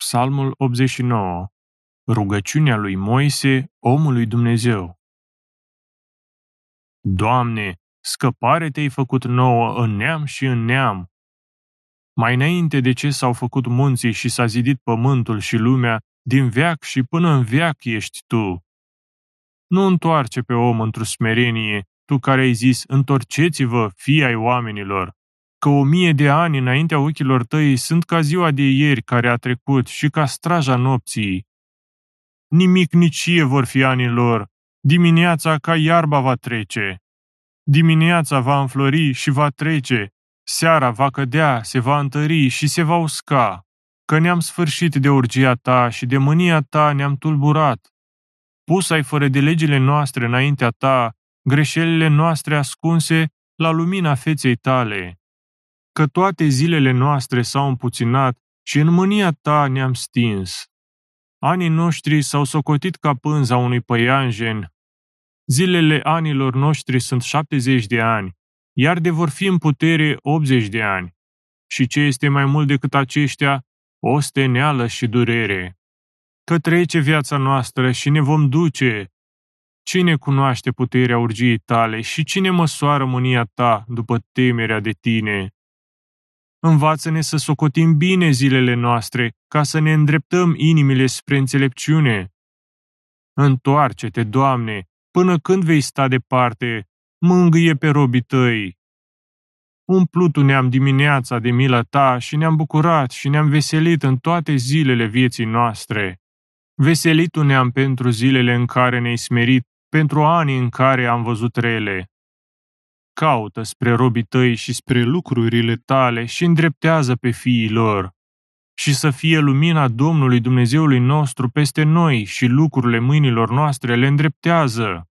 Psalmul 89. Rugăciunea lui Moise, omul lui Dumnezeu. Doamne, scăpare te-ai făcut nouă în neam și în neam. Mai înainte de ce s-au făcut munții și s-a zidit pământul și lumea, din veac și până în veac ești Tu. Nu întoarce pe om într-o smerenie, Tu care ai zis, întorceți-vă, fii ai oamenilor, că 1000 de ani înaintea ochilor Tăi sunt ca ziua de ieri care a trecut și ca straja nopții. Nimicnicie vor fi anii lor, dimineața ca iarba va trece. Dimineața va înflori și va trece, seara va cădea, se va întări și se va usca, că ne-am sfârșit de urgia Ta și de mânia Ta ne-am tulburat. Pus ai fără de legile noastre înaintea Ta, greșelile noastre ascunse la lumina feței Tale. Că toate zilele noastre s-au împuținat și în mânia Ta ne-am stins. Anii noștri s-au socotit ca pânza unui păianjen. Zilele anilor noștri sunt 70 de ani, iar de vor fi în putere 80 de ani. Și ce este mai mult decât aceștia? O steneală și durere. Că trece viața noastră și ne vom duce. Cine cunoaște puterea urgiei Tale și cine măsoară mânia Ta după temerea de Tine? Învață-ne să socotim bine zilele noastre, ca să ne îndreptăm inimile spre înțelepciune. Întoarce-te, Doamne, până când vei sta departe, mângâie pe robii Tăi. Umplu-Tu ne-am dimineața de mila Ta și ne-am bucurat și ne-am veselit în toate zilele vieții noastre. Veselitu ne-am pentru zilele în care ne-ai smerit, pentru anii în care am văzut rele. Caută spre robii Tăi și spre lucrurile Tale și îndreptează pe fiii lor. Și să fie lumina Domnului Dumnezeului nostru peste noi și lucrurile mâinilor noastre le îndreptează.